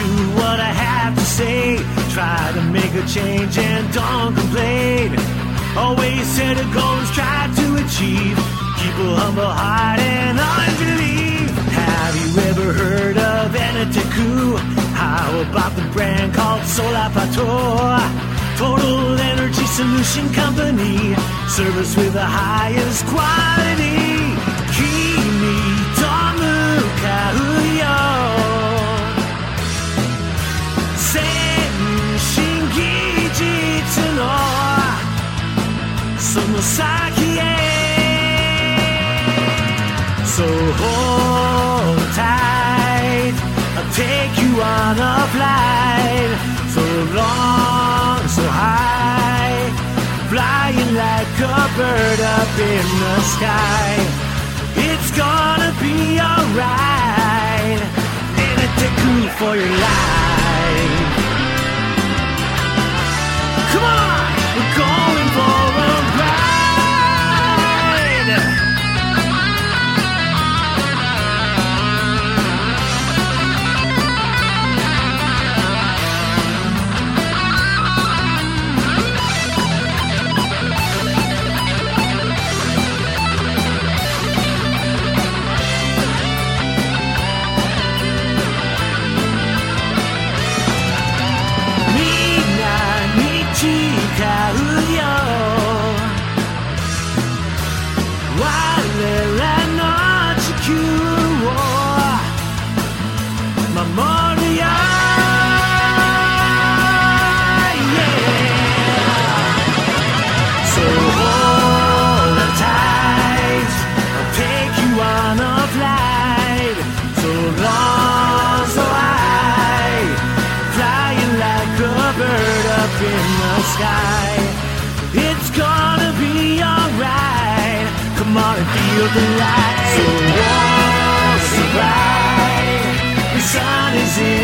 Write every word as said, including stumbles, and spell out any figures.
to what I have to say. Try to make a change and don't complain. Always set a goal and strive to achieve. Keep a humble heart and unbelief. Have you ever heard of Eneteku? How about the brand called Solapator? Total Energy Solution Company. Service with the highest quality. Kimi Tomu Kauyo. Senshin Gijitsu no Sono Saki he. So hold tight, I'll take you on a flight. So long, so high, flying like a bird up in the sky. It's gonna be alright, Eneteku for your life. Come on, we're going for a ride. Sky. It's gonna be alright. Come on and feel the light. So warm, so bright. The sun is in